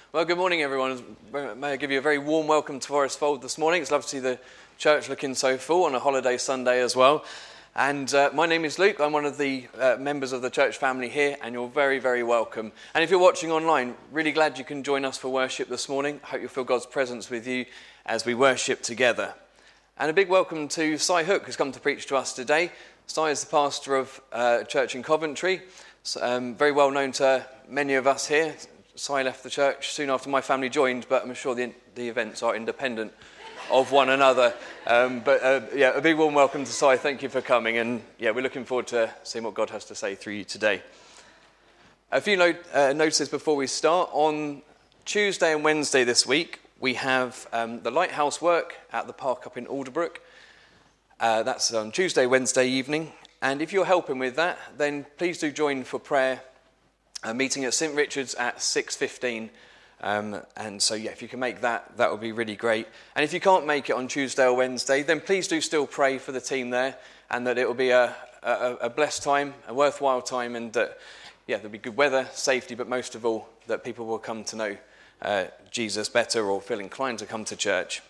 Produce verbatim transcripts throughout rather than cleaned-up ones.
Well, good morning, everyone. May I give you a very warm welcome to Forest Fold this morning. It's lovely to see the church looking so full on a holiday Sunday as well. And uh, my name is Luke. I'm one of the uh, members of the church family here, and you're very, very welcome. And if you're watching online, really glad you can join us for worship this morning. I hope you'll feel God's presence with you as we worship together. And a big welcome to Si Hook, who's come to preach to us today. Si is the pastor of uh, a church in Coventry, so, um, very well known to many of us here. Si left the church soon after my family joined, but I'm sure the, the events are independent of one another. Um, but uh, yeah, a big warm welcome to Si. Thank you for coming, and yeah, we're looking forward to seeing what God has to say through you today. A few note, uh, notices before we start. On Tuesday and Wednesday this week, we have um, the Lighthouse work at the park up in Alderbrook. Uh, that's on Tuesday, Wednesday evening. And if you're helping with that, then please do join for prayer. A meeting at Saint Richard's at six fifteen. Um, and so, yeah, if you can make that, that would be really great. And if you can't make it on Tuesday or Wednesday, then please do still pray for the team there, and that it will be a, a, a blessed time, a worthwhile time, and that, yeah, there'll be good weather, safety, but most of all, that people will come to know uh, Jesus better or feel inclined to come to church.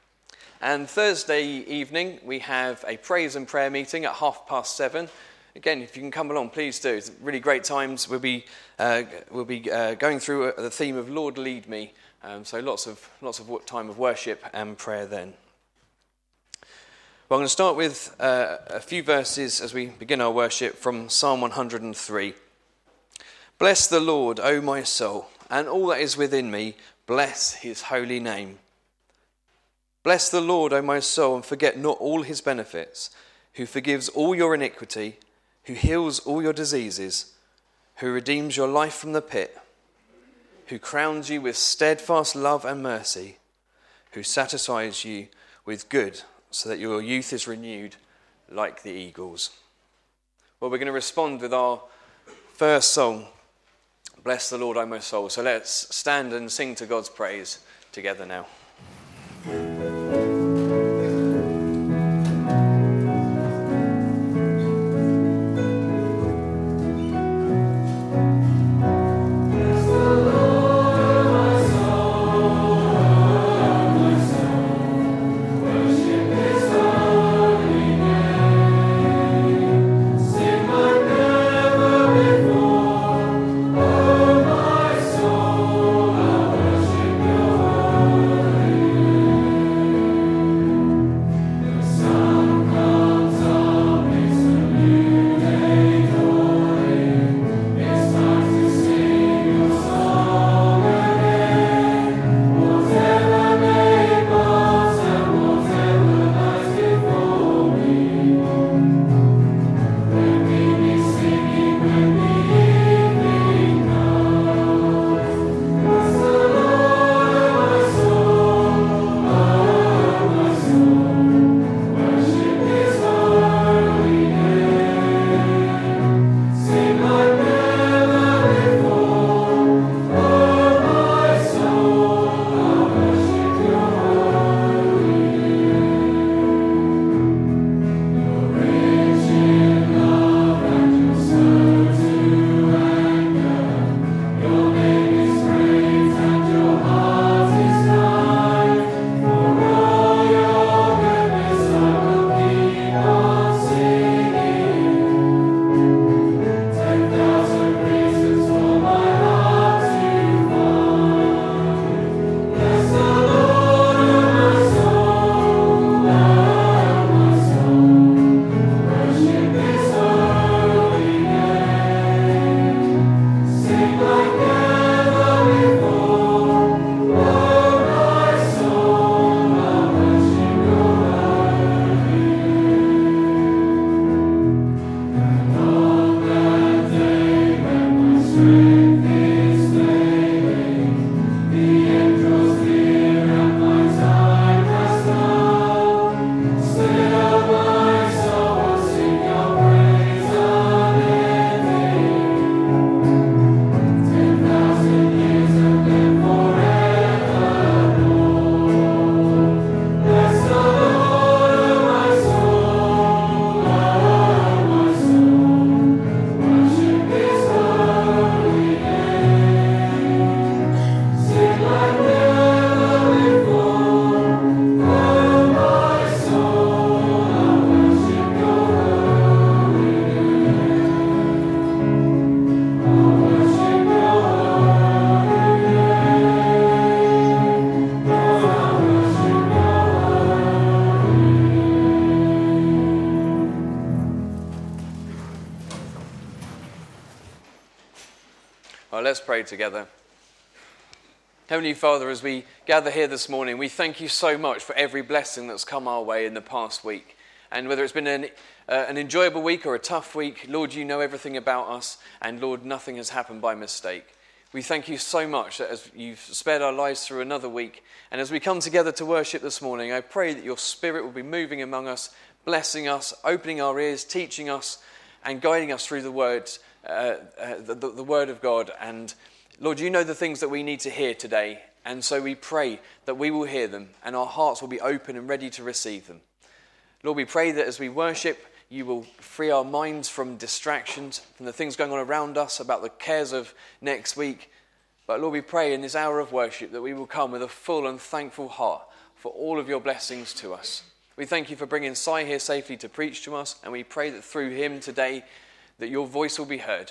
And Thursday evening, we have a praise and prayer meeting at half past seven. Again, if you can come along, please do. It's really great times. We'll be uh, we'll be uh, going through the theme of Lord Lead Me. Um, so lots of lots of time of worship and prayer then. Well, I'm going to start with uh, a few verses as we begin our worship from Psalm one hundred three. Bless the Lord, O my soul, and all that is within me, bless his holy name. Bless the Lord, O my soul, and forget not all his benefits, who forgives all your iniquity, who heals all your diseases, who redeems your life from the pit, who crowns you with steadfast love and mercy, who satisfies you with good so that your youth is renewed like the eagles. Well, we're going to respond with our first song, Bless the Lord, O my soul. So let's stand and sing to God's praise together now. Soul, I worship your holy name. pray together. Heavenly Father, as we gather here this morning, we thank you so much for every blessing that's come our way in the past week. And whether it's been an, uh, an enjoyable week or a tough week, Lord, you know everything about us, and Lord, nothing has happened by mistake. We thank you so much that as you've spared our lives through another week, and as we come together to worship this morning, I pray that your Spirit will be moving among us, blessing us, opening our ears, teaching us, and guiding us through the words, uh, uh, the, the, the Word of God. And Lord, you know the things that we need to hear today, and so we pray that we will hear them and our hearts will be open and ready to receive them. Lord, we pray that as we worship, you will free our minds from distractions, from the things going on around us, about the cares of next week. But Lord, we pray in this hour of worship that we will come with a full and thankful heart for all of your blessings to us. We thank you for bringing Si here safely to preach to us, and we pray that through him today that your voice will be heard.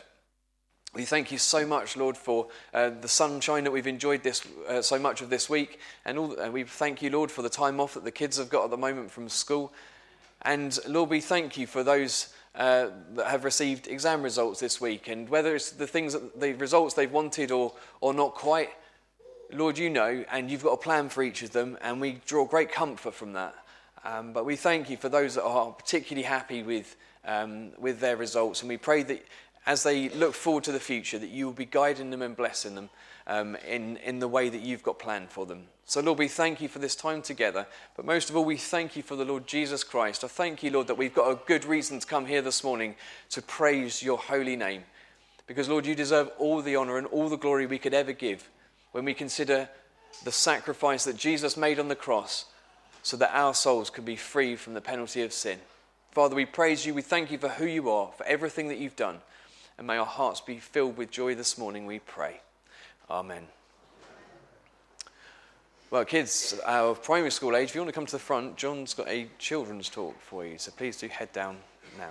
We thank you so much, Lord, for uh, the sunshine that we've enjoyed this uh, so much of this week. And all, uh, we thank you, Lord, for the time off that the kids have got at the moment from school. And Lord, we thank you for those uh, that have received exam results this week. And whether it's the things, that, the results they've wanted or, or not quite, Lord, you know, and you've got a plan for each of them. And we draw great comfort from that. Um, but we thank you for those that are particularly happy with, um, with their results. And we pray that as they look forward to the future, that you will be guiding them and blessing them um, in, in the way that you've got planned for them. So, Lord, we thank you for this time together. But most of all, we thank you for the Lord Jesus Christ. I thank you, Lord, that we've got a good reason to come here this morning to praise your holy name. Because, Lord, you deserve all the honour and all the glory we could ever give when we consider the sacrifice that Jesus made on the cross so that our souls could be free from the penalty of sin. Father, we praise you. We thank you for who you are, for everything that you've done. And may our hearts be filled with joy this morning, we pray. Amen. Well, kids of primary school age, if you want to come to the front, John's got a children's talk for you, so please do head down now.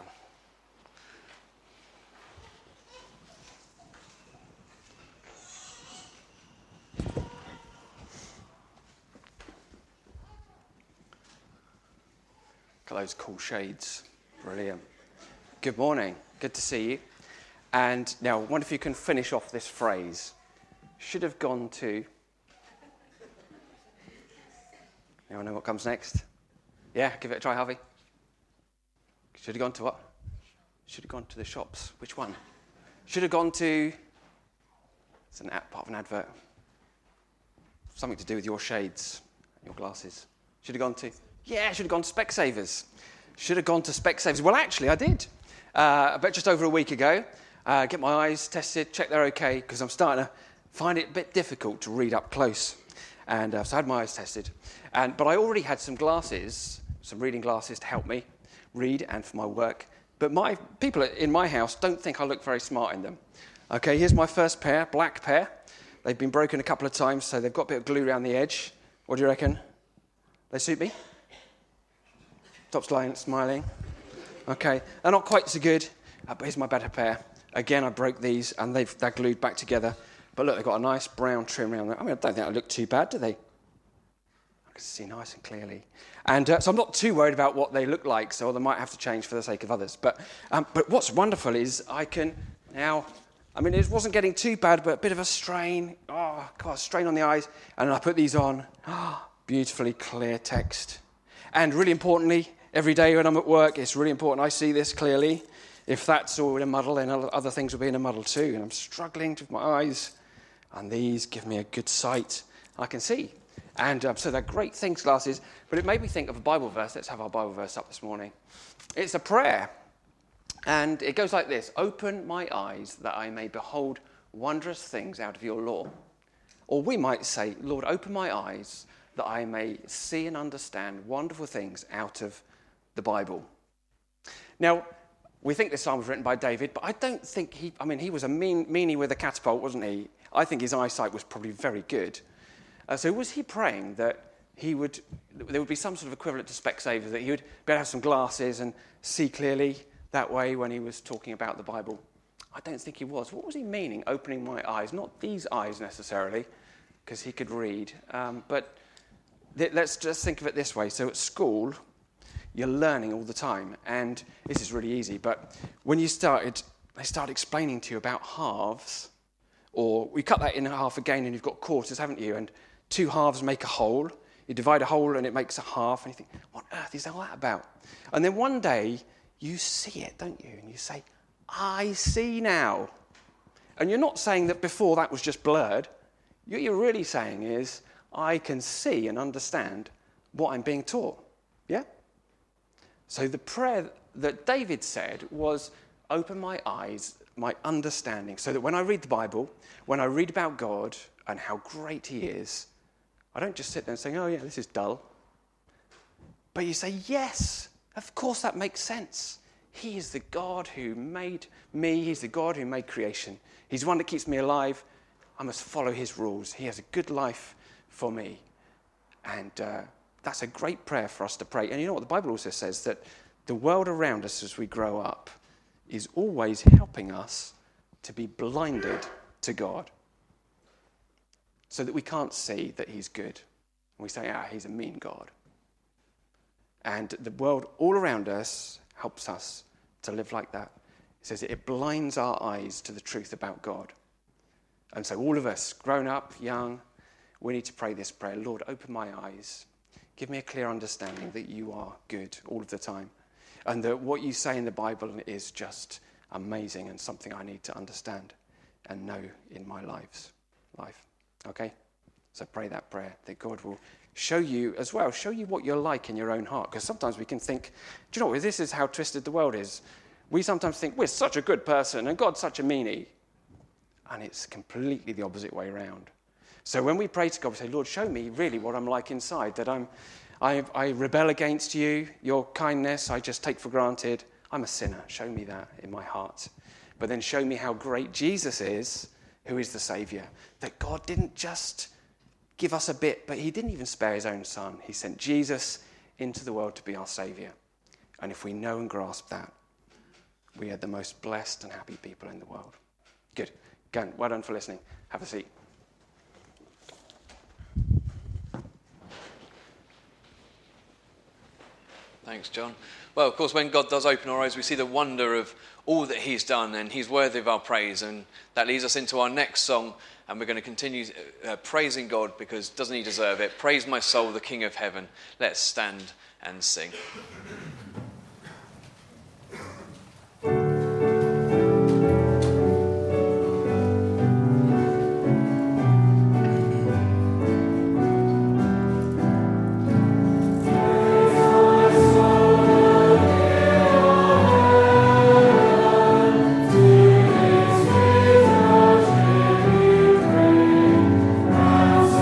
Got those cool shades. Brilliant. Good morning. Good to see you. And now, I wonder if you can finish off this phrase. Should have gone to... Anyone know what comes next? Yeah, give it a try, Harvey. Should have gone to what? Should have gone to the shops. Which one? Should have gone to... It's an app, part of an advert. Something to do with your shades, your glasses. Should have gone to... Yeah, should have gone to Specsavers. Should have gone to Specsavers. Well, actually, I did. Uh, about just over a week ago. Uh, get my eyes tested, check they're okay, because I'm starting to find it a bit difficult to read up close. And uh, so I had my eyes tested. And But I already had some glasses, some reading glasses to help me read and for my work. But my people in my house don't think I look very smart in them. Okay, here's my first pair, black pair. They've been broken a couple of times, so they've got a bit of glue around the edge. What do you reckon? They suit me? Stop smiling. smiling. Okay, they're not quite so good, uh, but here's my better pair. Again, I broke these, and they've, they're glued back together. But look, they've got a nice brown trim around them. I mean, I don't think they look too bad, do they? I can see nice and clearly. And uh, so I'm not too worried about what they look like, so they might have to change for the sake of others. But um, but what's wonderful is I can now... I mean, it wasn't getting too bad, but a bit of a strain. Oh, God, strain on the eyes. And then I put these on. Oh, beautifully clear text. And really importantly, every day when I'm at work, it's really important I see this clearly. If that's all in a muddle, then other things will be in a muddle too. And I'm struggling with my eyes. And these give me a good sight. I can see. And um, so they're great things, glasses. But it made me think of a Bible verse. Let's have our Bible verse up this morning. It's a prayer. And it goes like this. Open my eyes that I may behold wondrous things out of your law. Or we might say, Lord, open my eyes that I may see and understand wonderful things out of the Bible. Now, we think this psalm was written by David, but I don't think he, I mean, he was a mean, meanie with a catapult, wasn't he? I think his eyesight was probably very good. Uh, so was he praying that he would, there would be some sort of equivalent to Specsavers, that he would be able to have some glasses and see clearly that way when he was talking about the Bible? I don't think he was. What was he meaning, opening my eyes? Not these eyes necessarily, because he could read. Um, but th- let's just think of it this way. So at school, you're learning all the time. And this is really easy. But when you started, they started explaining to you about halves Or we cut that in half again and you've got quarters, haven't you? And two halves make a whole. You divide a whole and it makes a half. And you think, what on earth is all that about? And then one day you see it, don't you? And you say, I see now. And you're not saying that before that was just blurred. What you're really saying is, I can see and understand what I'm being taught. Yeah? So the prayer that David said was, open my eyes, my understanding, so that when I read the Bible, when I read about God and how great he is, I don't just sit there and say, oh yeah, this is dull. But you say, yes, of course that makes sense. He is the God who made me. He's the God who made creation. He's the one that keeps me alive. I must follow his rules. He has a good life for me. And uh, that's a great prayer for us to pray. And you know what? The Bible also says that the world around us as we grow up is always helping us to be blinded to God so that we can't see that he's good. And we say, ah, he's a mean God. And the world all around us helps us to live like that. It says it blinds our eyes to the truth about God. And so all of us, grown up, young, we need to pray this prayer. Lord, open my eyes. Give me a clear understanding that you are good all of the time. And that what you say in the Bible is just amazing and something I need to understand and know in my lives, life. Okay? So pray that prayer that God will show you as well, show you what you're like in your own heart. Because sometimes we can think, do you know what, this is how twisted the world is. We sometimes think we're such a good person and God's such a meanie. And it's completely the opposite way around. So when we pray to God, we say, Lord, show me really what I'm like inside, that I'm, I, I rebel against you, your kindness, I just take for granted. I'm a sinner. Show me that in my heart. But then show me how great Jesus is, who is the Saviour. That God didn't just give us a bit, but he didn't even spare his own son. He sent Jesus into the world to be our Saviour. And if we know and grasp that, we are the most blessed and happy people in the world. Good. Go on. Well done for listening. Have a seat. Thanks, John. Well, of course, when God does open our eyes, we see the wonder of all that he's done, and he's worthy of our praise. And that leads us into our next song, and we're going to continue uh, praising God because doesn't he deserve it? Praise my soul, the King of heaven. Let's stand and sing.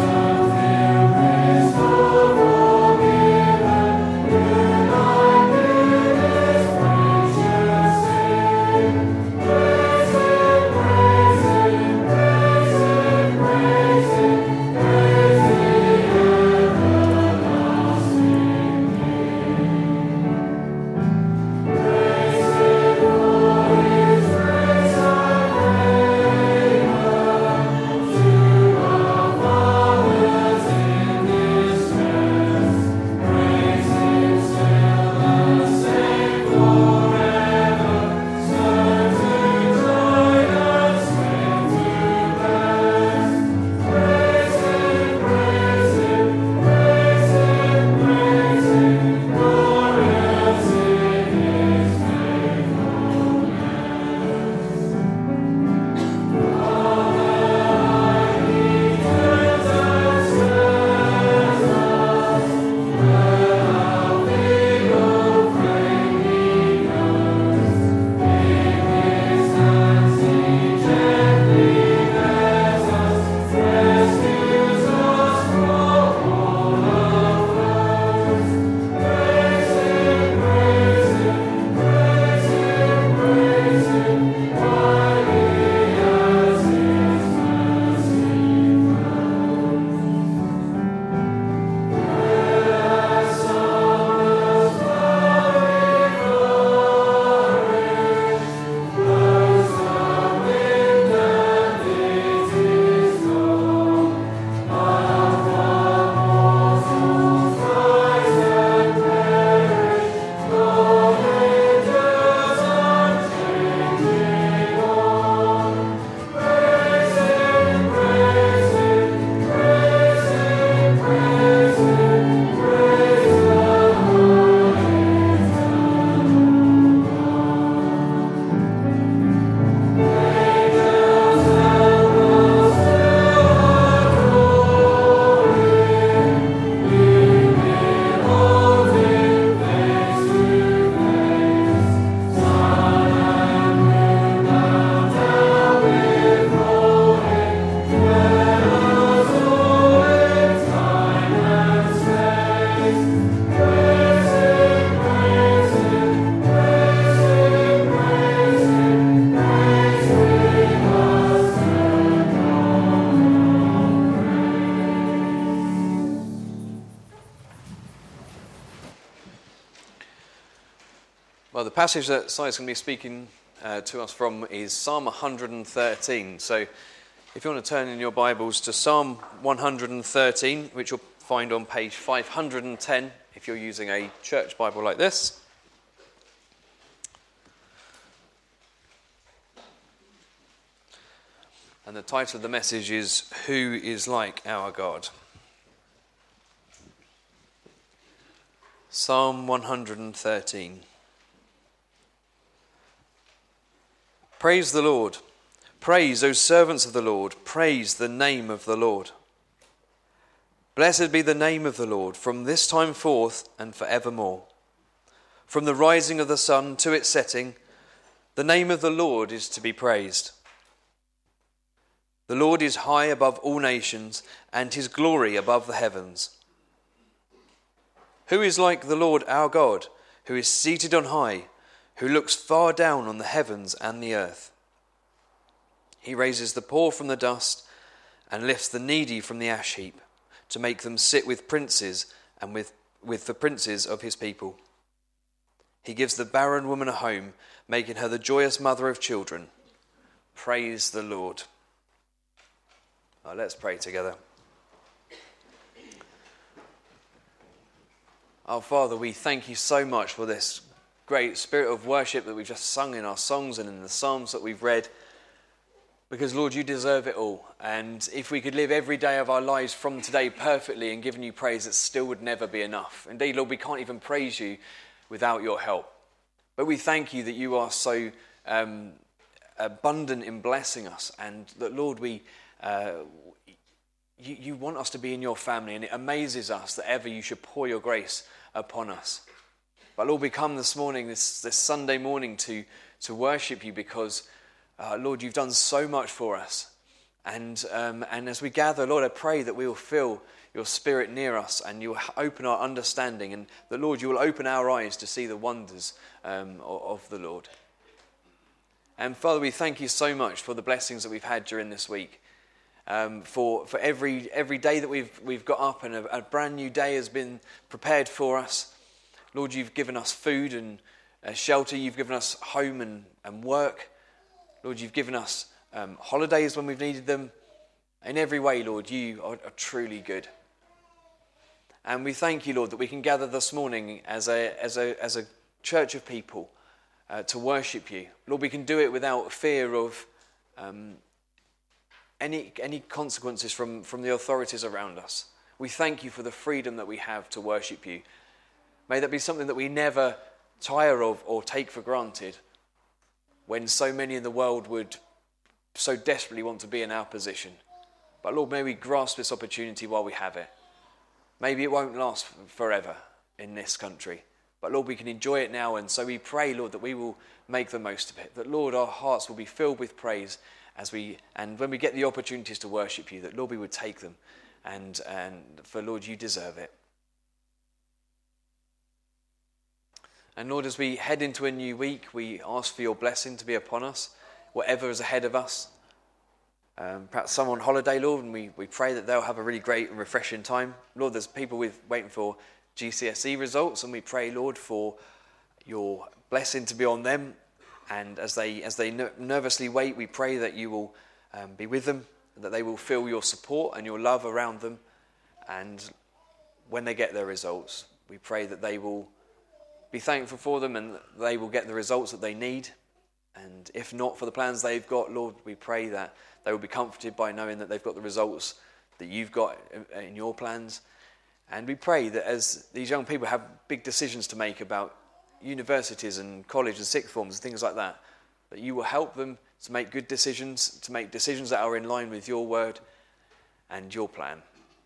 Thank you. Well, the passage that Si's going to be speaking uh, to us from is Psalm one hundred thirteen. So if you want to turn in your Bibles to Psalm one hundred thirteen, which you'll find on page five hundred ten if you're using a church Bible like this. And the title of the message is, Who is Like Our God? Psalm one hundred thirteen. Praise the Lord. Praise, O servants of the Lord. Praise the name of the Lord. Blessed be the name of the Lord from this time forth and forevermore. From the rising of the sun to its setting, the name of the Lord is to be praised. The Lord is high above all nations, and his glory above the heavens. Who is like the Lord our God, who is seated on high, who looks far down on the heavens and the earth? He raises the poor from the dust and lifts the needy from the ash heap, to make them sit with princes and with, with the princes of his people. He gives the barren woman a home, making her the joyous mother of children. Praise the Lord. Well, let's pray together. Our Father, we thank you so much for this great spirit of worship that we've just sung in our songs and in the Psalms that we've read. Because, Lord, you deserve it all. And if we could live every day of our lives from today perfectly and giving you praise, it still would never be enough. Indeed, Lord, we can't even praise you without your help. But we thank you that you are so um, abundant in blessing us. And that, Lord, we uh, you, you want us to be in your family. And it amazes us that ever you should pour your grace upon us. But, Lord, we come this morning, this, this Sunday morning, to, to worship you because... Uh, Lord, you've done so much for us. And um, and as we gather, Lord, I pray that we will feel your spirit near us and you'll open our understanding and that, Lord, you will open our eyes to see the wonders um, of, of the Lord. And Father, we thank you so much for the blessings that we've had during this week. Um, for for every every day that we've we've got up and a, a brand new day has been prepared for us. Lord, you've given us food and uh, shelter. You've given us home and, and work. Lord, you've given us um, holidays when we've needed them. In every way, Lord, you are, are truly good. And we thank you, Lord, that we can gather this morning as a as a as a church of people uh, to worship you. Lord, we can do it without fear of um, any any consequences from, from the authorities around us. We thank you for the freedom that we have to worship you. May that be something that we never tire of or take for granted, when so many in the world would so desperately want to be in our position. But Lord, may we grasp this opportunity while we have it. Maybe it won't last forever in this country. But Lord, we can enjoy it now. And so we pray, Lord, that we will make the most of it. That, Lord, our hearts will be filled with praise as we, and when we get the opportunities to worship you, that, Lord, we would take them. And, and for, Lord, you deserve it. And Lord, as we head into a new week, we ask for your blessing to be upon us, whatever is ahead of us. Um, perhaps some on holiday, Lord, and we, we pray that they'll have a really great and refreshing time. Lord, there's people with waiting for G C S E results, and we pray, Lord, for your blessing to be on them. And as they as they ner- nervously wait, we pray that you will um, be with them, that they will feel your support and your love around them. And when they get their results, we pray that they will be thankful for them and they will get the results that they need. And if not for the plans they've got, Lord, we pray that they will be comforted by knowing that they've got the results that you've got in your plans. And we pray that as these young people have big decisions to make about universities and college and sixth forms and things like that, that you will help them to make good decisions, to make decisions that are in line with your word and your plan.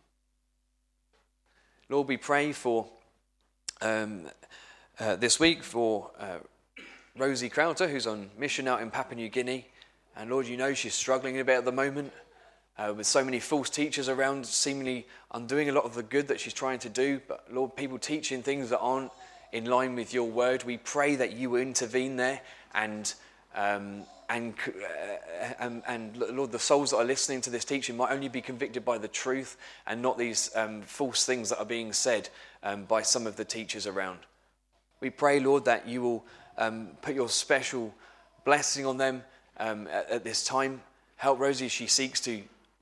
Lord, we pray for um, uh, this week for uh, Rosie Crowter, who's on mission out in Papua New Guinea. And Lord, you know she's struggling a bit at the moment uh, with so many false teachers around, seemingly undoing a lot of the good that she's trying to do. But Lord, people teaching things that aren't in line with your word. We pray that you will intervene there and um, and, uh, and and Lord, the souls that are listening to this teaching might only be convicted by the truth and not these um, false things that are being said um, by some of the teachers around. We pray, Lord, that you will um, put your special blessing on them um, at, at this time. Help Rosie as she seeks to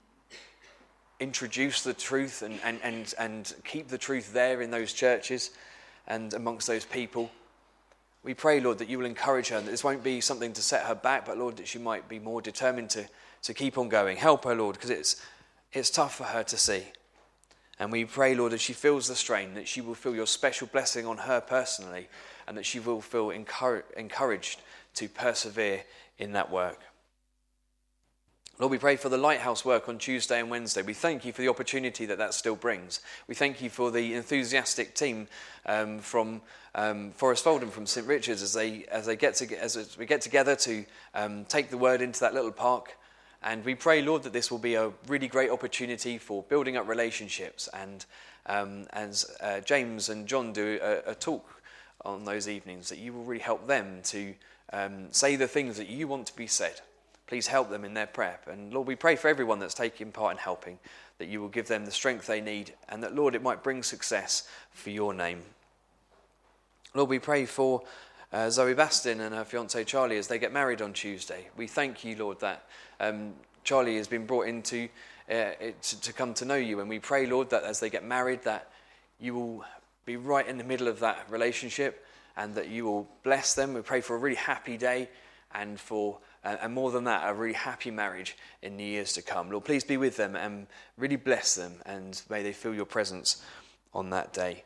introduce the truth and, and, and, and keep the truth there in those churches and amongst those people. We pray, Lord, that you will encourage her, that this won't be something to set her back, but Lord, that she might be more determined to, to keep on going. Help her, Lord, because it's, it's tough for her to see. And we pray, Lord, as she feels the strain, that she will feel your special blessing on her personally, and that she will feel encouraged, encouraged to persevere in that work. Lord, we pray for the Lighthouse work on Tuesday and Wednesday. We thank you for the opportunity that that still brings. We thank you for the enthusiastic team um, from um, Forest Foldham, from Saint Richard's, as they as they get to, as we get together to um, take the word into that little park. And we pray, Lord, that this will be a really great opportunity for building up relationships. And um, as uh, James and John do a, a talk on those evenings, that you will really help them to um, say the things that you want to be said. Please help them in their prep. And Lord, we pray for everyone that's taking part in helping, that you will give them the strength they need, and that, Lord, it might bring success for your name. Lord, we pray for uh, Zoe Bastin and her fiancé Charlie as they get married on Tuesday. We thank you, Lord, that um, Charlie has been brought into uh, to, to come to know you. And we pray, Lord, that as they get married, that you will be right in the middle of that relationship and that you will bless them. We pray for a really happy day and for Uh, and more than that, a really happy marriage in the years to come. Lord, please be with them and really bless them, and may they feel your presence on that day.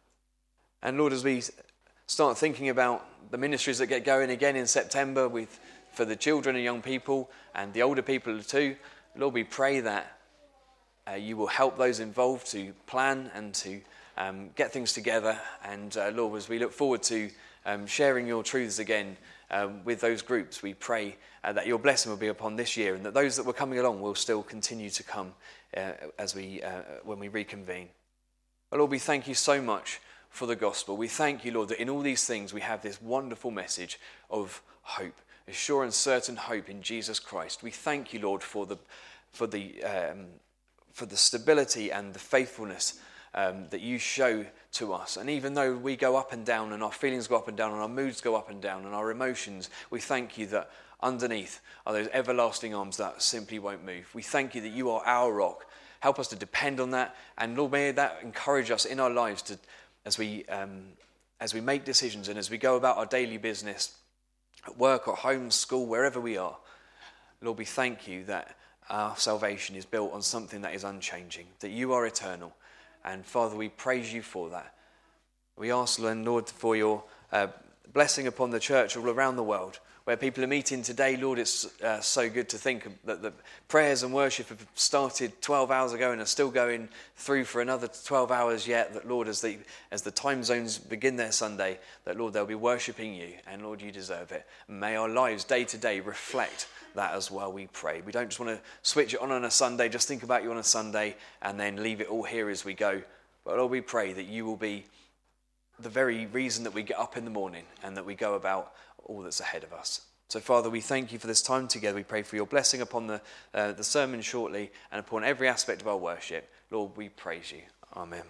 And Lord, as we start thinking about the ministries that get going again in September with for the children and young people and the older people too, Lord, we pray that uh, you will help those involved to plan and to um, get things together. And uh, Lord, as we look forward to um, sharing your truths again Um, with those groups, we pray uh, that your blessing will be upon this year, and that those that were coming along will still continue to come uh, as we uh, when we reconvene. But Lord, we thank you so much for the gospel. We thank you, Lord, that in all these things we have this wonderful message of hope, a sure and certain hope in Jesus Christ. We thank you, Lord, for the for the um, for the stability and the faithfulness Um, that you show to us. And even though we go up and down and our feelings go up and down and our moods go up and down and our emotions, we thank you that underneath are those everlasting arms that simply won't move. We thank you that you are our rock. Help us to depend on that, and Lord, may that encourage us in our lives to, as we um, as we make decisions and as we go about our daily business at work or home, school, wherever we are. Lord, we thank you that our salvation is built on something that is unchanging, that you are eternal. And Father, we praise you for that. We ask, Lord, for your uh, blessing upon the church all around the world, where people are meeting today. Lord, it's uh, so good to think that the prayers and worship have started twelve hours ago and are still going through for another twelve hours yet. That, Lord, as the, as the time zones begin their Sunday, that, Lord, they'll be worshipping you. And, Lord, you deserve it. May our lives day to day reflect that as well, we pray. We don't just want to switch it on on a Sunday, just think about you on a Sunday and then leave it all here as we go. But Lord, we pray that you will be the very reason that we get up in the morning and that we go about all that's ahead of us. So Father, we thank you for this time together. We pray for your blessing upon the, uh, the sermon shortly and upon every aspect of our worship. Lord, we praise you. Amen.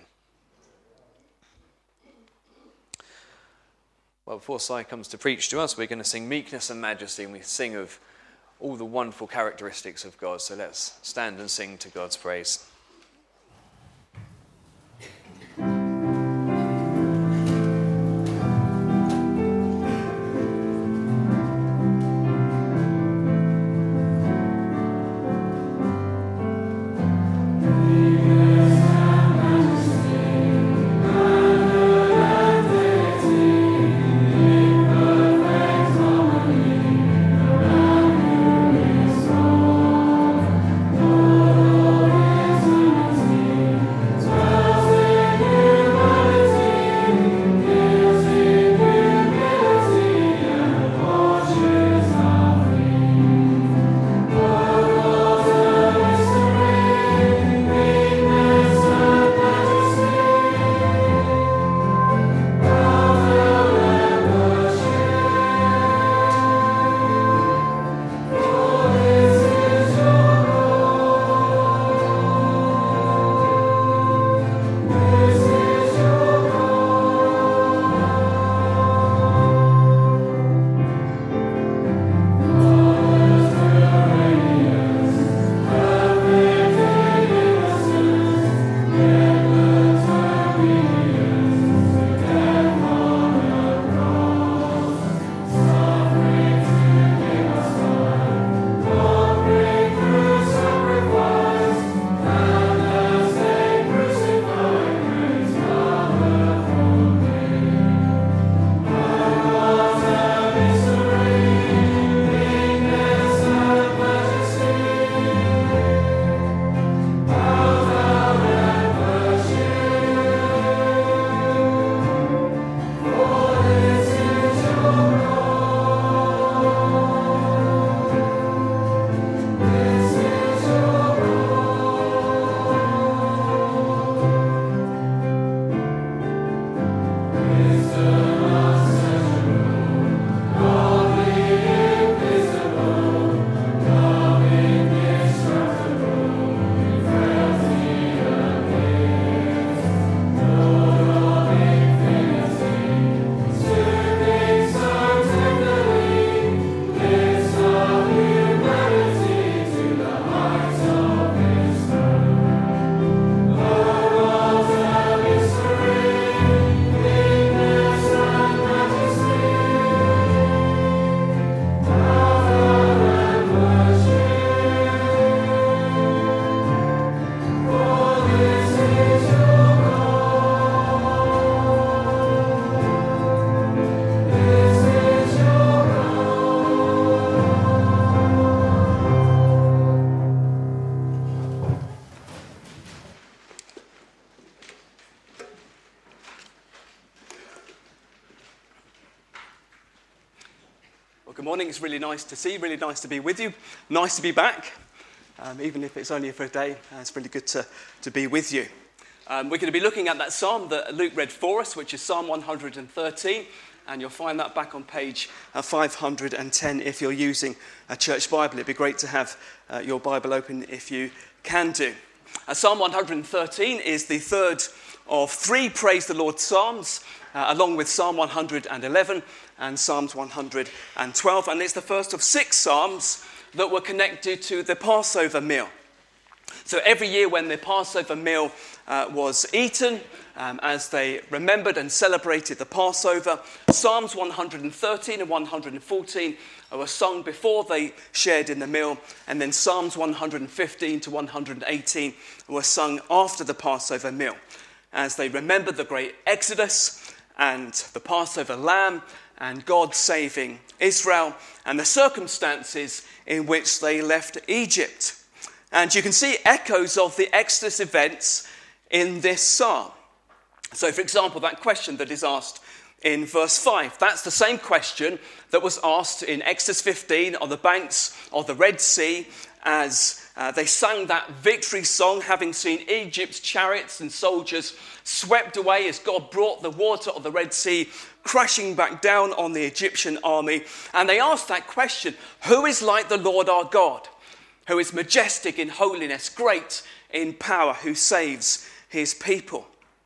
Well, before Si comes to preach to us, we're going to sing Meekness and Majesty, and we sing of all the wonderful characteristics of God. So let's stand and sing to God's praise. Lord Good morning. It's really nice to see you, really nice to be with you. Nice to be back, um, even if it's only for a day. Uh, it's really good to, to be with you. Um, we're going to be looking at that psalm that Luke read for us, which is Psalm one hundred thirteen, and you'll find that back on page uh, five hundred ten if you're using a church Bible. It'd be great to have uh, your Bible open if you can do. Uh, Psalm one hundred thirteen is the third of three Praise the Lord psalms, uh, along with Psalm one hundred eleven and Psalms one hundred twelve, and it's the first of six psalms that were connected to the Passover meal. So every year when the Passover meal uh, was eaten, um, as they remembered and celebrated the Passover, Psalms one hundred thirteen and one hundred fourteen were sung before they shared in the meal, and then Psalms one hundred fifteen to one hundred eighteen were sung after the Passover meal, as they remembered the great Exodus and the Passover lamb and God saving Israel and the circumstances in which they left Egypt. And you can see echoes of the Exodus events in this psalm. So, for example, that question that is asked in verse five, that's the same question that was asked in Exodus fifteen on the banks of the Red Sea as uh, they sang that victory song, having seen Egypt's chariots and soldiers swept away as God brought the water of the Red Sea crashing back down on the Egyptian army. And they asked that question, who is like the Lord our God, who is majestic in holiness, great in power, who saves his people?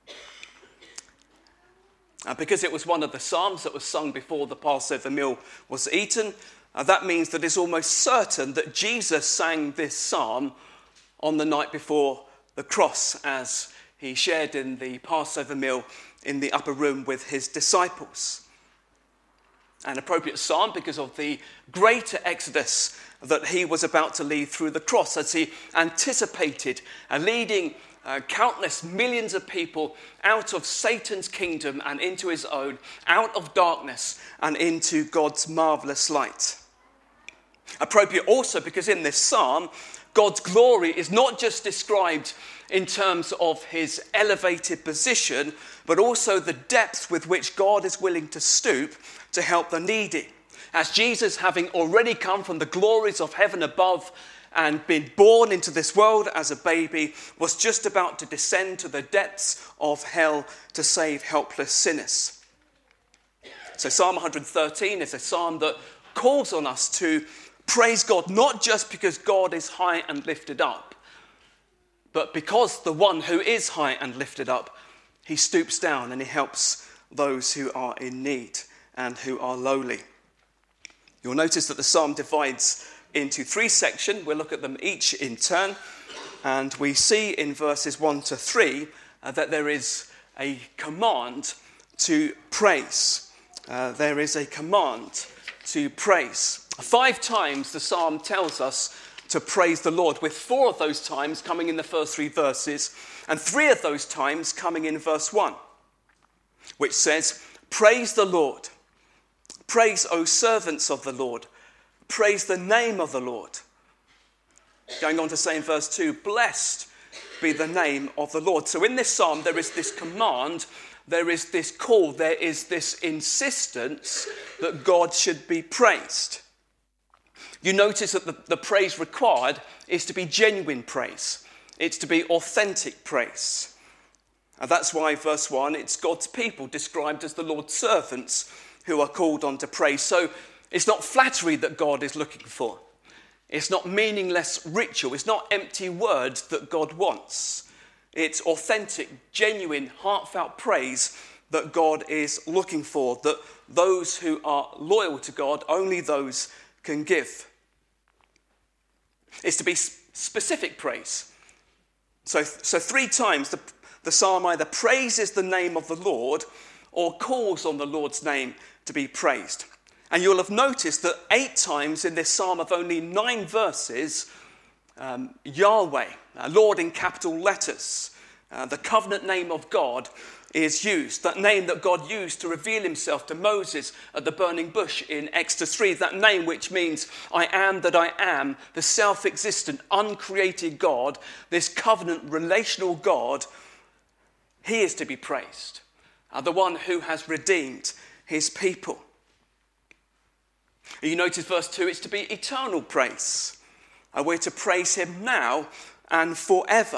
Uh, because it was one of the psalms that was sung before the Passover meal was eaten, uh, that means that it's almost certain that Jesus sang this psalm on the night before the cross, as he shared in the Passover meal in the upper room with his disciples. An appropriate psalm because of the greater exodus that he was about to lead through the cross, as he anticipated uh, leading uh, countless millions of people out of Satan's kingdom and into his own, out of darkness and into God's marvelous light. Appropriate also because in this psalm, God's glory is not just described in terms of his elevated position, but also the depth with which God is willing to stoop to help the needy. As Jesus, having already come from the glories of heaven above and been born into this world as a baby, was just about to descend to the depths of hell to save helpless sinners. So Psalm one hundred thirteen is a psalm that calls on us to praise God, not just because God is high and lifted up, but because the one who is high and lifted up, he stoops down and he helps those who are in need and who are lowly. You'll notice that the psalm divides into three sections. We'll look at them each in turn. And we see in verses one to three uh, that there is a command to praise. Uh, there is a command to praise. Five times the psalm tells us to praise the Lord, with four of those times coming in the first three verses, and three of those times coming in verse one, which says, praise the Lord. Praise, O servants of the Lord. Praise the name of the Lord. Going on to say in verse two, blessed be the name of the Lord. So in this psalm, there is this command, there is this call, there is this insistence that God should be praised. You notice that the, the praise required is to be genuine praise. It's to be authentic praise. And that's why verse one, it's God's people described as the Lord's servants who are called on to praise. So it's not flattery that God is looking for. It's not meaningless ritual. It's not empty words that God wants. It's authentic, genuine, heartfelt praise that God is looking for, that those who are loyal to God, only those can give. It's to be specific praise. So, so three times the, the psalm either praises the name of the Lord or calls on the Lord's name to be praised. And you'll have noticed that eight times in this psalm of only nine verses, um, Yahweh, uh, Lord in capital letters, uh, the covenant name of God, is used. That name that God used to reveal himself to Moses at the burning bush in Exodus three, that name which means I am that I am, the self-existent, uncreated God, this covenant relational God, he is to be praised. Uh, the one who has redeemed his people. You notice verse two, it's to be eternal praise. Uh, we're to praise him now and forever.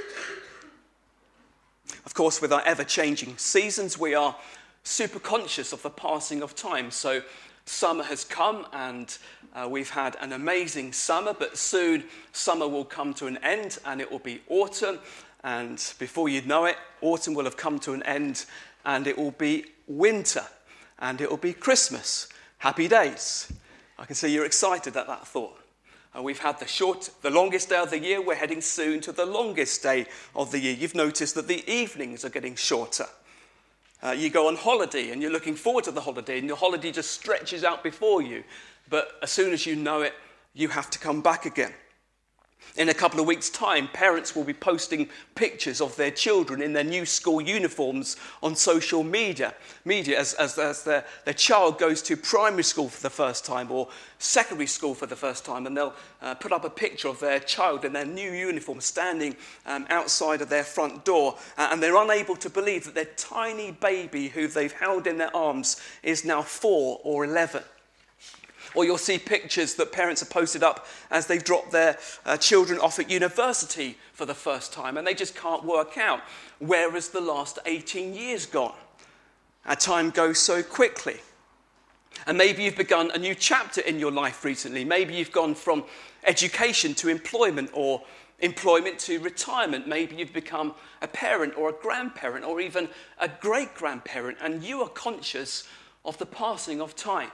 Of course, with our ever-changing seasons, we are super conscious of the passing of time. So summer has come and uh, we've had an amazing summer, but soon summer will come to an end and it will be autumn. And before you know it, autumn will have come to an end and it will be winter and it will be Christmas. Happy days. I can see you're excited at that thought. Uh, we've had the short, the longest day of the year. We're heading soon to the longest day of the year. You've noticed that the evenings are getting shorter. Uh, you go on holiday and you're looking forward to the holiday and your holiday just stretches out before you. But as soon as you know it, you have to come back again. In a couple of weeks' time, parents will be posting pictures of their children in their new school uniforms on social media, media as, as, as their, their child goes to primary school for the first time or secondary school for the first time, and they'll uh, put up a picture of their child in their new uniform standing um, outside of their front door, uh, and they're unable to believe that their tiny baby who they've held in their arms is now four or eleven. Or you'll see pictures that parents have posted up as they've dropped their uh, children off at university for the first time, and they just can't work out where has the last eighteen years gone. Our time goes so quickly. And maybe you've begun a new chapter in your life recently. Maybe you've gone from education to employment, or employment to retirement. Maybe you've become a parent or a grandparent or even a great-grandparent, and you are conscious of the passing of time.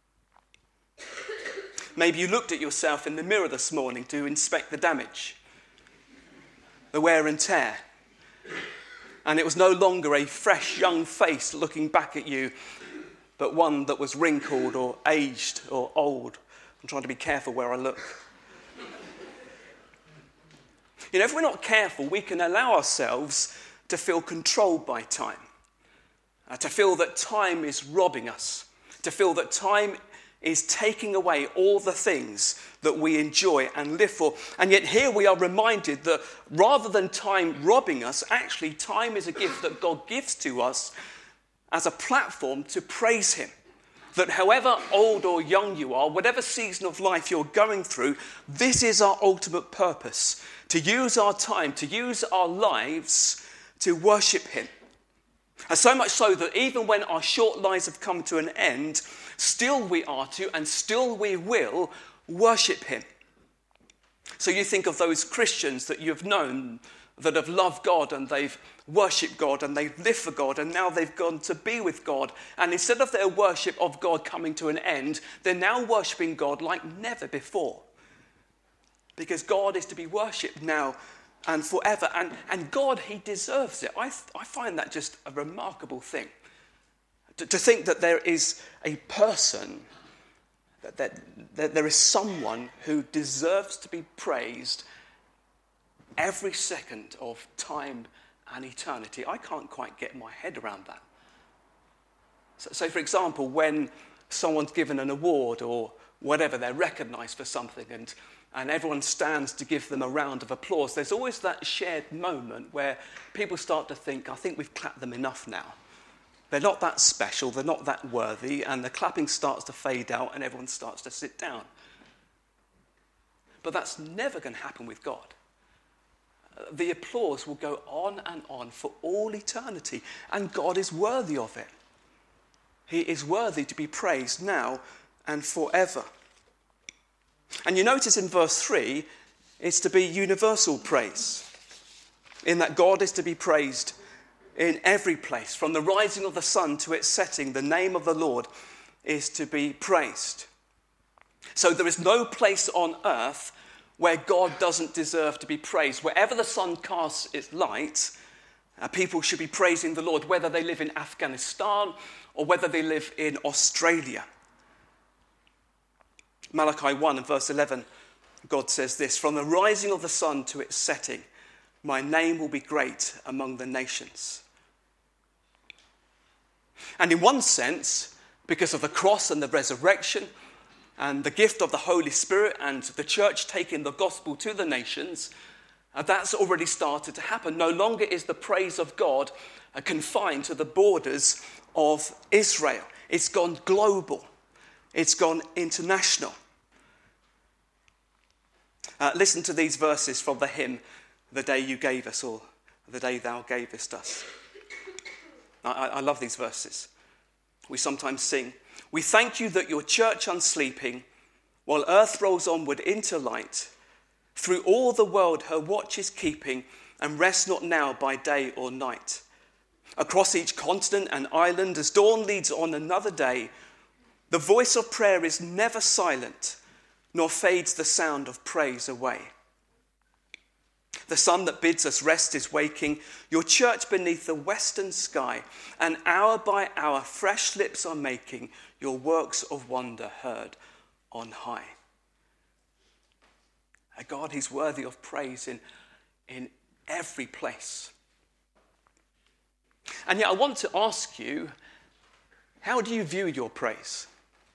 Maybe you looked at yourself in the mirror this morning to inspect the damage, the wear and tear, and it was no longer a fresh young face looking back at you, but one that was wrinkled or aged or old. I'm trying to be careful where I look. You know, if we're not careful, we can allow ourselves to feel controlled by time, uh, to feel that time is robbing us, to feel that time is taking away all the things that we enjoy and live for. And yet here we are reminded that rather than time robbing us, actually time is a gift that God gives to us as a platform to praise him. That however old or young you are, whatever season of life you're going through, this is our ultimate purpose, to use our time, to use our lives to worship him. And so much so that even when our short lives have come to an end, still we are to and still we will worship him. So you think of those Christians that you've known that have loved God and they've worshipped God and they've lived for God and now they've gone to be with God. And instead of their worship of God coming to an end, they're now worshipping God like never before. Because God is to be worshipped now and forever. And, and God, he deserves it. I, I find that just a remarkable thing. To, to think that there is a person, that, that, that there is someone who deserves to be praised every second of time and eternity. I can't quite get my head around that. So, so for example, when someone's given an award or whatever, they're recognised for something and and everyone stands to give them a round of applause, there's always that shared moment where people start to think, I think we've clapped them enough now. They're not that special, they're not that worthy, and the clapping starts to fade out and everyone starts to sit down. But that's never going to happen with God. The applause will go on and on for all eternity, and God is worthy of it. He is worthy to be praised now and forever. And you notice in verse three, it's to be universal praise, in that God is to be praised in every place. From the rising of the sun to its setting, the name of the Lord is to be praised. So there is no place on earth where God doesn't deserve to be praised. Wherever the sun casts its light, uh, people should be praising the Lord, whether they live in Afghanistan or whether they live in Australia. Malachi one and verse eleven, God says this, from the rising of the sun to its setting, my name will be great among the nations. And in one sense, because of the cross and the resurrection and the gift of the Holy Spirit and the church taking the gospel to the nations, uh, that's already started to happen. No longer is the praise of God uh, confined to the borders of Israel. It's gone global. It's gone international. Uh, listen to these verses from the hymn, The Day You Gave Us, or The Day Thou Gavest Us. I, I love these verses. We sometimes sing, "We thank you that your church unsleeping, while earth rolls onward into light, through all the world her watch is keeping, and rests not now by day or night. Across each continent and island, as dawn leads on another day, the voice of prayer is never silent, nor fades the sound of praise away. The sun that bids us rest is waking, your church beneath the western sky, and hour by hour fresh lips are making your works of wonder heard on high." A God, he's worthy of praise in, in every place. And yet I want to ask you, how do you view your praise?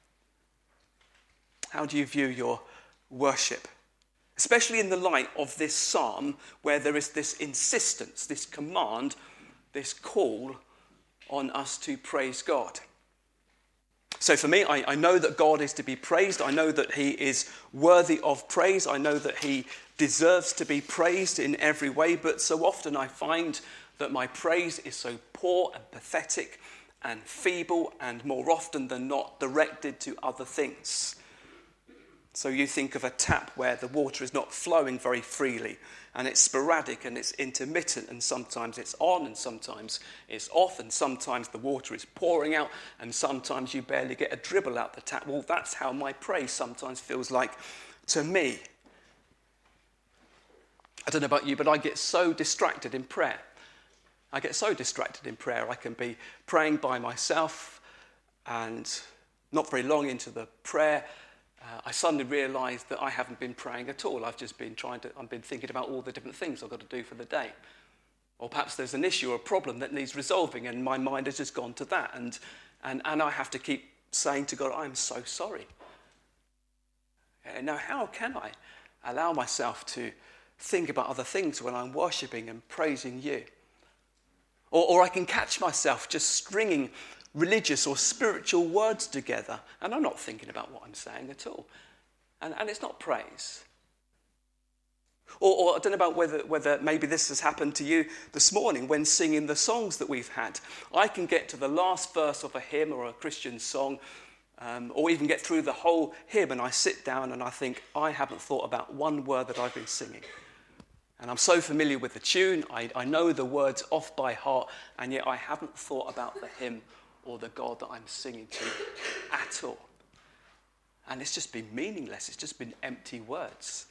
How do you view your worship? Especially in the light of this psalm where there is this insistence, this command, this call on us to praise God. So for me, I, I know that God is to be praised. I know that he is worthy of praise. I know that he deserves to be praised in every way. But so often I find that my praise is so poor and pathetic and feeble and more often than not directed to other things. So you think of a tap where the water is not flowing very freely and it's sporadic and it's intermittent and sometimes it's on and sometimes it's off and sometimes the water is pouring out and sometimes you barely get a dribble out the tap. Well, that's how my praise sometimes feels like to me. I don't know about you, but I get so distracted in prayer. I get so distracted in prayer. I can be praying by myself and not very long into the prayer, Uh, I suddenly realised that I haven't been praying at all. I've just been trying to, I've been thinking about all the different things I've got to do for the day. Or perhaps there's an issue or a problem that needs resolving and my mind has just gone to that. And, and, and I have to keep saying to God, I'm so sorry. And now how can I allow myself to think about other things when I'm worshipping and praising you? Or, or I can catch myself just stringing religious or spiritual words together, and I'm not thinking about what I'm saying at all. And, and it's not praise. Or, or I don't know about whether, whether maybe this has happened to you this morning when singing the songs that we've had. I can get to the last verse of a hymn or a Christian song, um, or even get through the whole hymn, and I sit down and I think, I haven't thought about one word that I've been singing. And I'm so familiar with the tune, I, I know the words off by heart, and yet I haven't thought about the hymn or the God that I'm singing to at all. And it's just been meaningless. It's just been empty words.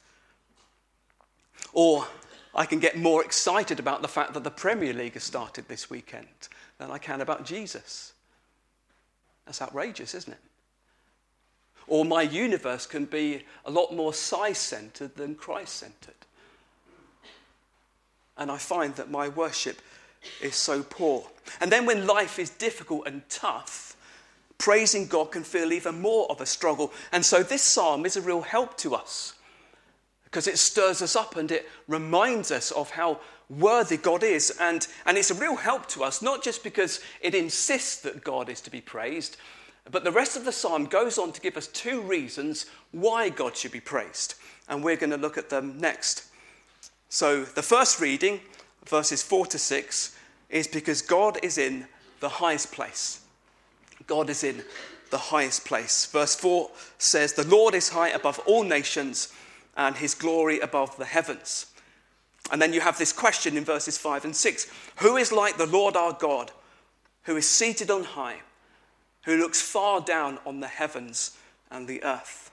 Or I can get more excited about the fact that the Premier League has started this weekend than I can about Jesus. That's outrageous, isn't it? Or my universe can be a lot more size-centered than Christ-centered. And I find that my worship is so poor. And then when life is difficult and tough, praising God can feel even more of a struggle. And so this psalm is a real help to us because it stirs us up and it reminds us of how worthy God is. And, and it's a real help to us, not just because it insists that God is to be praised, but the rest of the psalm goes on to give us two reasons why God should be praised. And we're going to look at them next. So the first reading, verses four to six, is because God is in the highest place. God is in the highest place. Verse four says, "The Lord is high above all nations, and his glory above the heavens." And then you have this question in verses five and six. "Who is like the Lord our God, who is seated on high, who looks far down on the heavens and the earth?"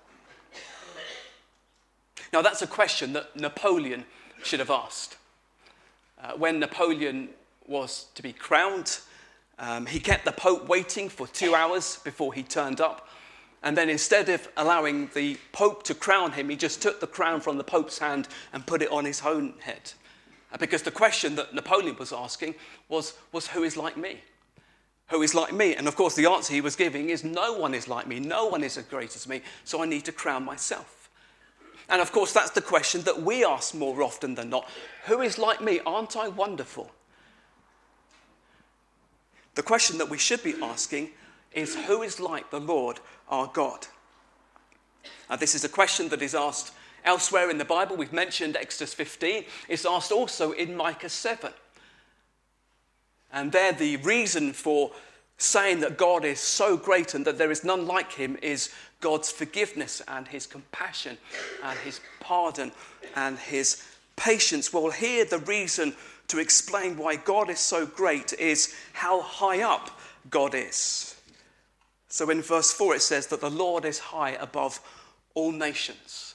Now that's a question that Napoleon should have asked. Uh, when Napoleon was to be crowned, um, he kept the Pope waiting for two hours before he turned up. And then instead of allowing the Pope to crown him, he just took the crown from the Pope's hand and put it on his own head. Uh, because the question that Napoleon was asking was, was, who is like me? Who is like me? And of course the answer he was giving is no one is like me. No one is as great as me. So I need to crown myself. And of course, that's the question that we ask more often than not. Who is like me? Aren't I wonderful? The question that we should be asking is, who is like the Lord our God? Now, this is a question that is asked elsewhere in the Bible. We've mentioned Exodus fifteen. It's asked also in Micah seven. And there the reason for saying that God is so great and that there is none like him is God's forgiveness and his compassion and his pardon and his patience. Well, here the reason to explain why God is so great is how high up God is. So in verse four it says that the Lord is high above all nations.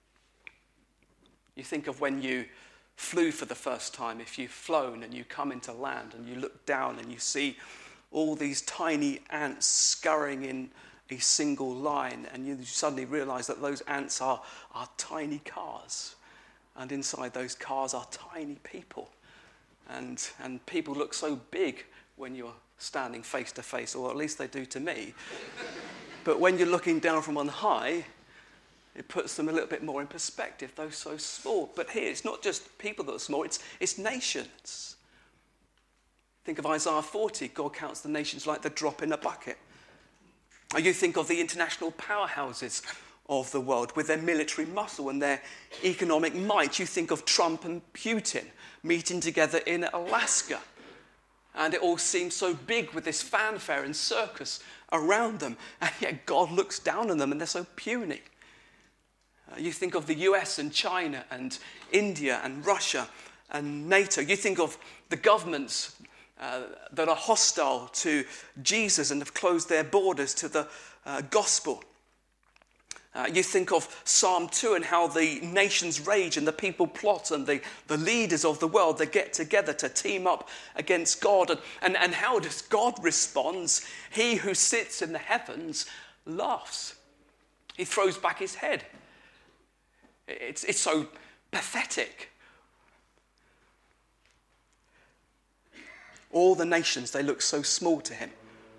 You think of when you flew for the first time, if you've flown and you come into land and you look down and you see all these tiny ants scurrying in a single line, and you suddenly realize that those ants are, are tiny cars, and inside those cars are tiny people. And, and people look so big when you're standing face to face, or at least they do to me. But when you're looking down from on high, it puts them a little bit more in perspective, though so small. But here, it's not just people that are small, it's, it's nations. Think of Isaiah forty, God counts the nations like the drop in a bucket. Or you think of the international powerhouses of the world with their military muscle and their economic might. You think of Trump and Putin meeting together in Alaska. And it all seems so big with this fanfare and circus around them. And yet God looks down on them and they're so puny. Uh, you think of the U S and China and India and Russia and NATO. You think of the governments uh, that are hostile to Jesus and have closed their borders to the uh, gospel. Uh, you think of Psalm two and how the nations rage and the people plot, and the, the leaders of the world, they get together to team up against God. And, and, and how does God respond? He who sits in the heavens laughs. He throws back his head. It's, it's so pathetic. All the nations, they look so small to him.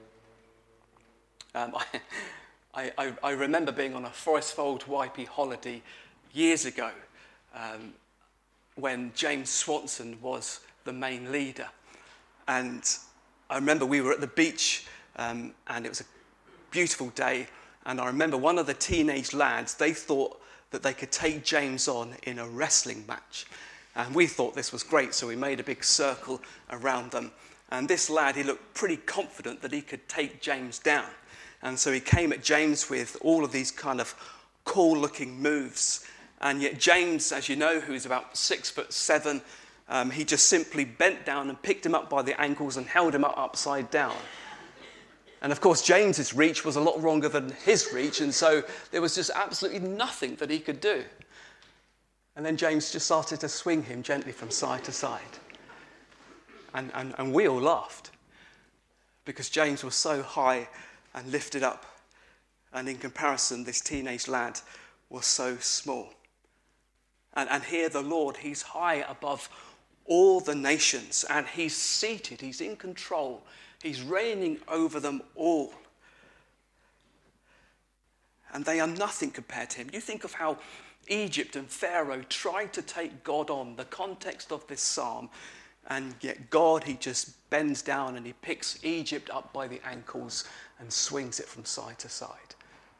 Um, I, I, I remember being on a Forest Fold Y P holiday years ago um, when James Swanson was the main leader. And I remember we were at the beach um, and it was a beautiful day. And I remember one of the teenage lads, they thought that they could take James on in a wrestling match. And we thought this was great, so we made a big circle around them. And this lad, he looked pretty confident that he could take James down. And so he came at James with all of these kind of cool-looking moves. And yet James, as you know, who's about six foot seven, um, he just simply bent down and picked him up by the ankles and held him up upside down. And of course, James's reach was a lot longer than his reach, and so there was just absolutely nothing that he could do. And then James just started to swing him gently from side to side. And, and, and we all laughed, because James was so high and lifted up. And in comparison, this teenage lad was so small. And, and here the Lord, he's high above all the nations, and he's seated, he's in control. He's reigning over them all. And they are nothing compared to him. You think of how Egypt and Pharaoh tried to take God on, the context of this psalm, and yet God, he just bends down and he picks Egypt up by the ankles and swings it from side to side.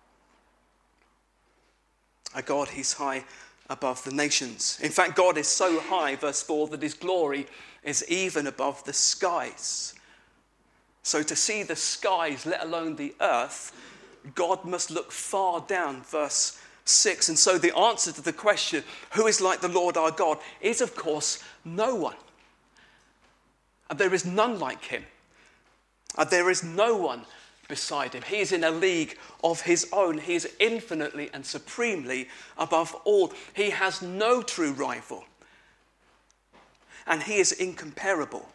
A God, he's high above the nations. In fact, God is so high, verse four, that his glory is even above the skies. So to see the skies, let alone the earth, God must look far down, verse six. And so the answer to the question, who is like the Lord our God, is of course no one. And there is none like him. And there is no one beside him. He is in a league of his own. He is infinitely and supremely above all. He has no true rival. And he is incomparable.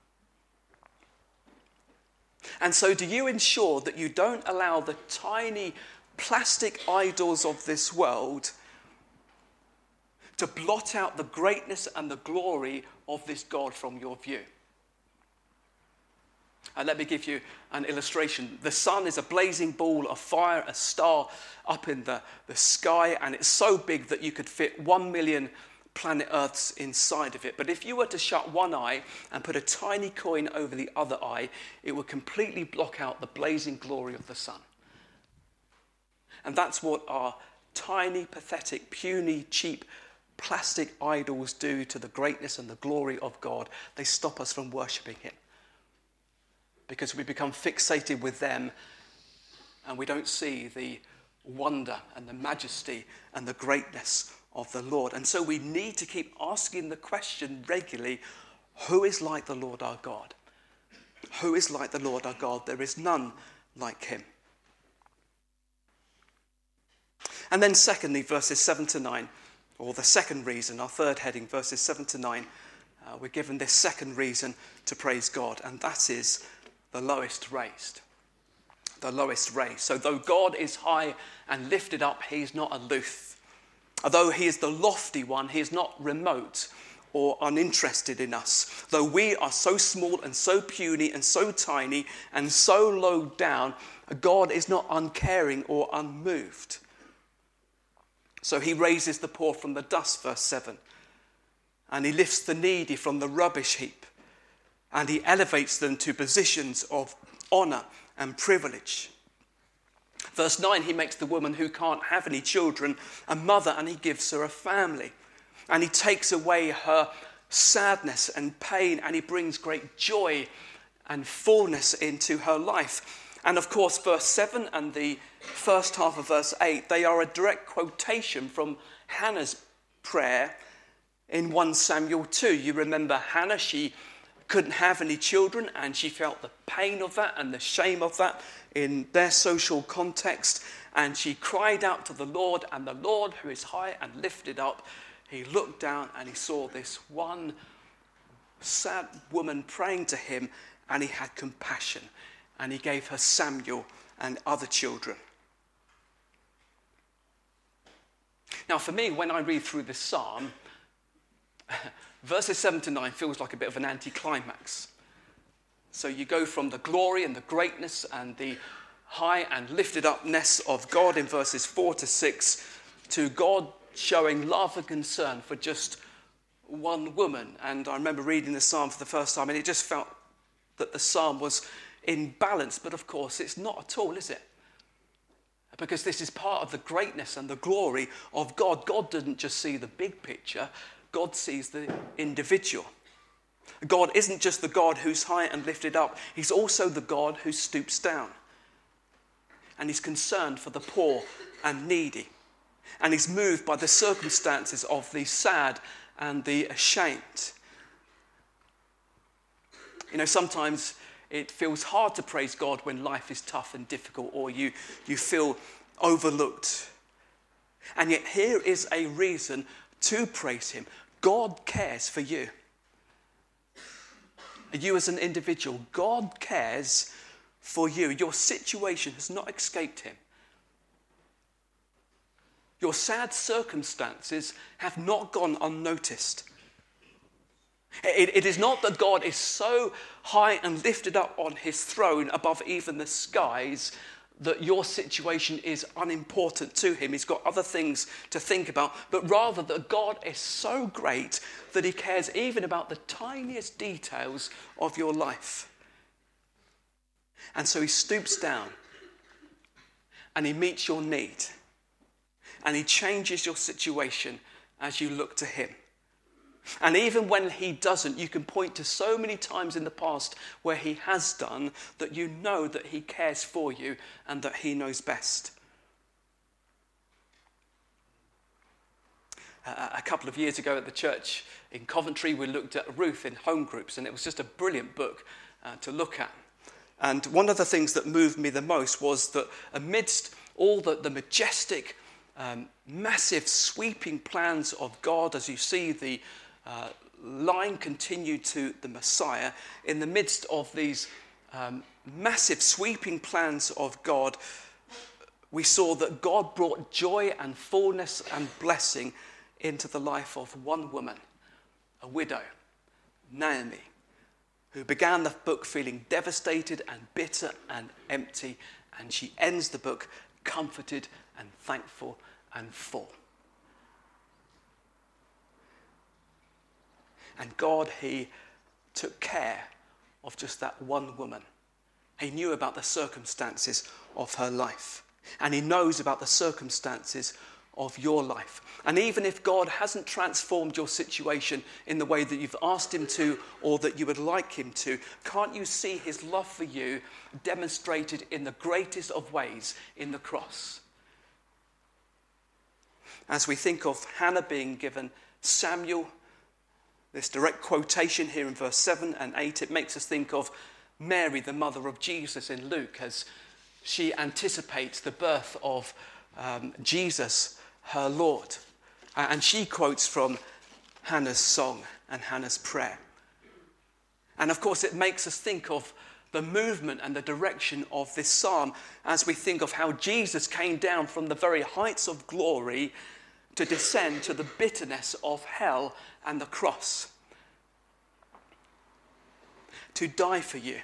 And so do you ensure that you don't allow the tiny plastic idols of this world to blot out the greatness and the glory of this God from your view? And let me give you an illustration. The sun is a blazing ball of fire, a star up in the, the sky, and it's so big that you could fit one million planet Earth's inside of it. But if you were to shut one eye and put a tiny coin over the other eye, it would completely block out the blazing glory of the sun. And that's what our tiny, pathetic, puny, cheap plastic idols do to the greatness and the glory of God. They stop us from worshipping him because we become fixated with them and we don't see the wonder and the majesty and the greatness of the Lord. And so we need to keep asking the question regularly, who is like the Lord our God? Who is like the Lord our God? There is none like him. And then secondly, verses seven to nine, or the second reason, our third heading, verses seven to nine, uh, we're given this second reason to praise God, and that is the lowest raised. The lowest raised. So though God is high and lifted up, he's not aloof. Although he is the lofty one, he is not remote or uninterested in us. Though we are so small and so puny and so tiny and so low down, God is not uncaring or unmoved. So he raises the poor from the dust, verse seven. And he lifts the needy from the rubbish heap. And he elevates them to positions of honour and privilege. Verse nine, he makes the woman who can't have any children a mother, and he gives her a family. And he takes away her sadness and pain, and he brings great joy and fullness into her life. And of course, verse seven and the first half of verse eight, they are a direct quotation from Hannah's prayer in First Samuel two. You remember Hannah, she couldn't have any children, and she felt the pain of that and the shame of that in their social context. And she cried out to the Lord, and the Lord, who is high and lifted up, he looked down and he saw this one sad woman praying to him, and he had compassion. And he gave her Samuel and other children. Now, for me, when I read through this psalm, verses seven to nine feels like a bit of an anticlimax. So you go from the glory and the greatness and the high and lifted upness of God in verses four to six to God showing love and concern for just one woman. And I remember reading the psalm for the first time, and it just felt that the psalm was in balance, but of course it's not at all, is it? Because this is part of the greatness and the glory of God. God doesn't just see the big picture, God sees the individual. God isn't just the God who's high and lifted up, he's also the God who stoops down. And he's concerned for the poor and needy. And he's moved by the circumstances of the sad and the ashamed. You know, sometimes it feels hard to praise God when life is tough and difficult, or you, you feel overlooked. And yet here is a reason to praise him. God cares for you. You as an individual, God cares for you. Your situation has not escaped him. Your sad circumstances have not gone unnoticed. It, it is not that God is so high and lifted up on his throne above even the skies that your situation is unimportant to him. He's got other things to think about, but rather that God is so great that he cares even about the tiniest details of your life. And so he stoops down and he meets your need and he changes your situation as you look to him. And even when he doesn't, you can point to so many times in the past where he has done that you know that he cares for you and that he knows best. Uh, a couple of years ago at the church in Coventry, we looked at Ruth in home groups, and it was just a brilliant book uh, to look at. And one of the things that moved me the most was that amidst all the, the majestic, um, massive, sweeping plans of God, as you see the Uh, line continued to the Messiah, in the midst of these um, massive sweeping plans of God, we saw that God brought joy and fullness and blessing into the life of one woman, a widow, Naomi, who began the book feeling devastated and bitter and empty, and she ends the book comforted and thankful and full. And God, he took care of just that one woman. He knew about the circumstances of her life. And he knows about the circumstances of your life. And even if God hasn't transformed your situation in the way that you've asked him to or that you would like him to, can't you see his love for you demonstrated in the greatest of ways in the cross? As we think of Hannah being given Samuel, this direct quotation here in verse seven and eight, it makes us think of Mary, the mother of Jesus in Luke, as she anticipates the birth of um, Jesus, her Lord. Uh, and she quotes from Hannah's song and Hannah's prayer. And of course, it makes us think of the movement and the direction of this psalm as we think of how Jesus came down from the very heights of glory to descend to the bitterness of hell and the cross, to die for you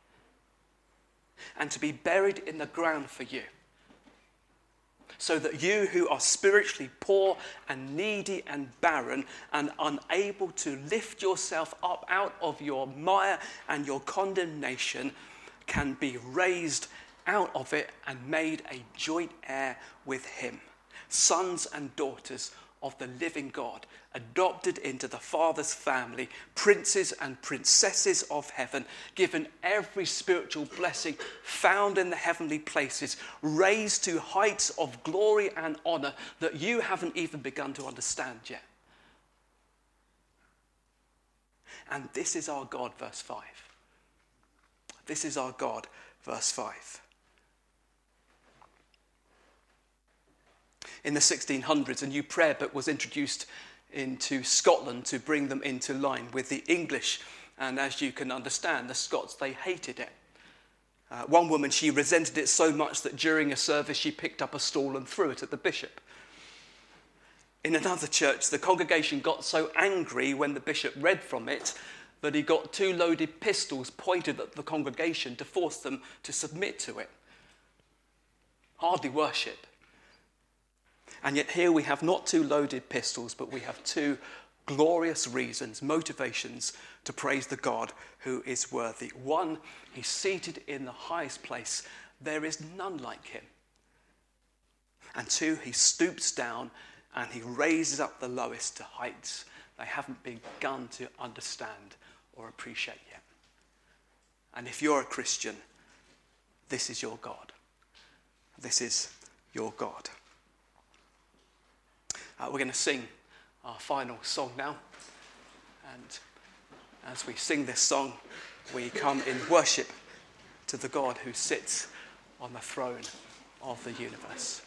and to be buried in the ground for you, so that you who are spiritually poor and needy and barren and unable to lift yourself up out of your mire and your condemnation can be raised out of it and made a joint heir with him, sons and daughters of the living God, adopted into the Father's family, princes and princesses of heaven, given every spiritual blessing found in the heavenly places, raised to heights of glory and honor that you haven't even begun to understand yet. And this is our God, verse five. This is our God, verse five. In the sixteen hundreds, a new prayer book was introduced into Scotland to bring them into line with the English. And as you can understand, the Scots, they hated it. Uh, one woman, she resented it so much that during a service she picked up a stool and threw it at the bishop. In another church, the congregation got so angry when the bishop read from it that he got two loaded pistols pointed at the congregation to force them to submit to it. Hardly worship. And yet here we have not two loaded pistols, but we have two glorious reasons, motivations to praise the God who is worthy. One, he's seated in the highest place. There is none like him. And two, he stoops down and he raises up the lowest to heights they haven't begun to understand or appreciate yet. And if you're a Christian, this is your God. This is your God. Uh, we're going to sing our final song now. And as we sing this song, we come in worship to the God who sits on the throne of the universe.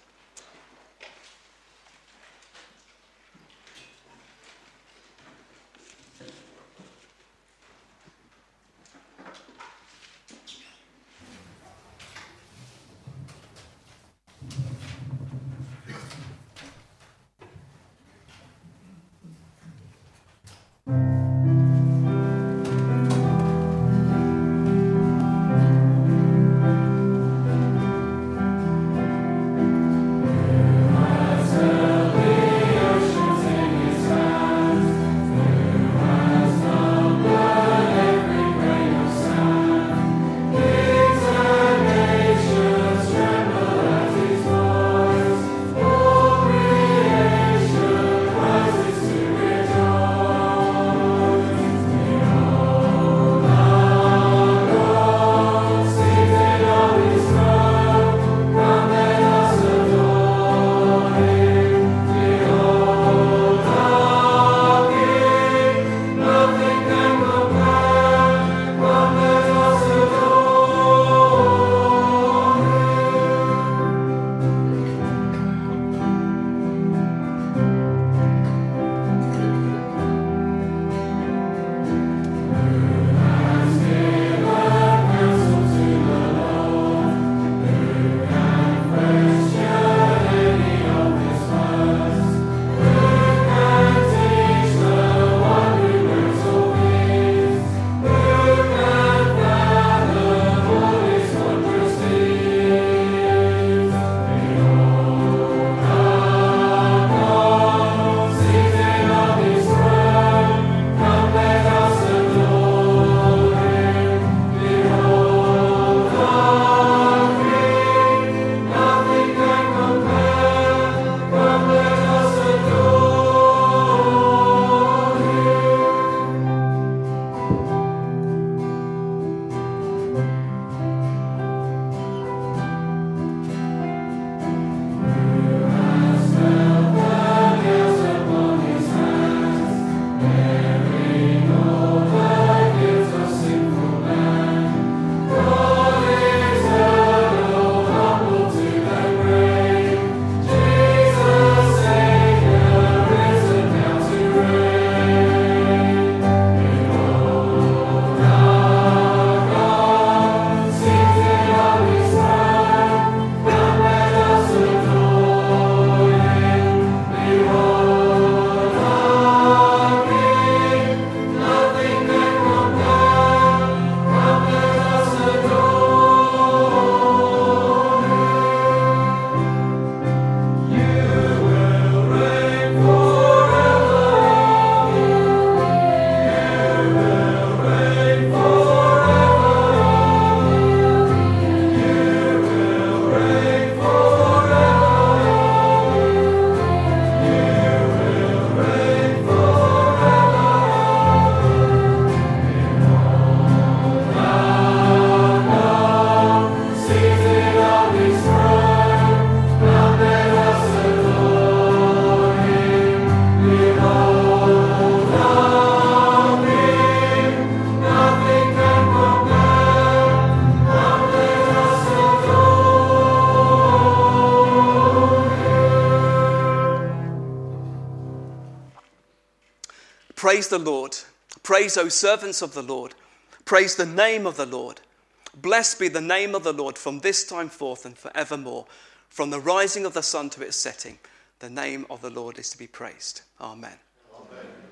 Praise the Lord. Praise, O servants of the Lord. Praise the name of the Lord. Blessed be the name of the Lord from this time forth and forevermore. From the rising of the sun to its setting, the name of the Lord is to be praised. Amen. Amen.